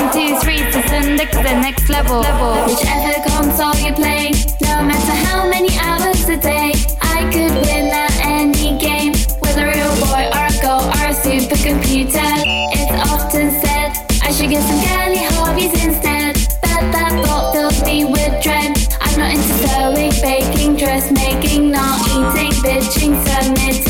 1, 2, 3 to send it to the next level. Whichever console you're playing, no matter how many hours a day, I could win at any game with a real boy or a girl or a supercomputer. It's often said I should get some girly hobbies instead, but that thought fills me with dread. I'm not into sewing, baking, dressmaking, not eating, bitching, submitting.